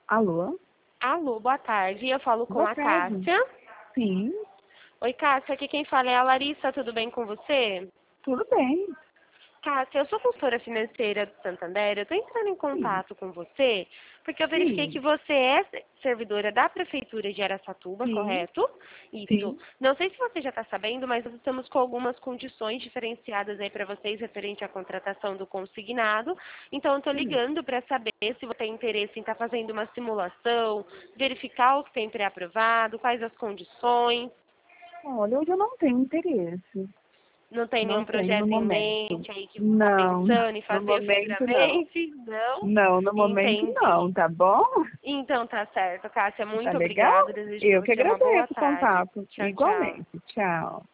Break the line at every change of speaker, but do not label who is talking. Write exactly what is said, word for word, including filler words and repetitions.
Alô?
Alô, boa tarde. Eu falo com
Boa
a
tarde.
Cássia.
Sim,
Oi, Cássia. Aqui quem fala é a Larissa. Tudo bem com você?
tudo bem.
Cássia, eu sou consultora financeira do Santander. Eu estou entrando em
Sim,
contato com você porque eu verifiquei que
sim,
você é servidora da Prefeitura de Araçatuba,
sim,
correto? Isso.
sim,
Não sei se você já está sabendo, mas nós estamos com algumas condições diferenciadas aí para vocês referente à contratação do consignado. Então, eu estou
sim.
ligando para saber se você tem interesse em estar fazendo uma simulação, verificar o que tem pré-aprovado, quais as condições.
Olha, hoje eu não tenho interesse.
Não tem
Não
nenhum
tenho no
projeto em
momento.
mente aí que você está
Não,
pensando em
no
fazer
momento não.
futuramente? Não?
Não, no momento
Entendi.
não, tá bom?
Então tá certo, Cássia.
Tá
Muito
legal?
obrigada. Desejo para
Eu que
você uma boa
agradeço o
tarde.
contato.
Tchau, tchau.
Igualmente. Tchau.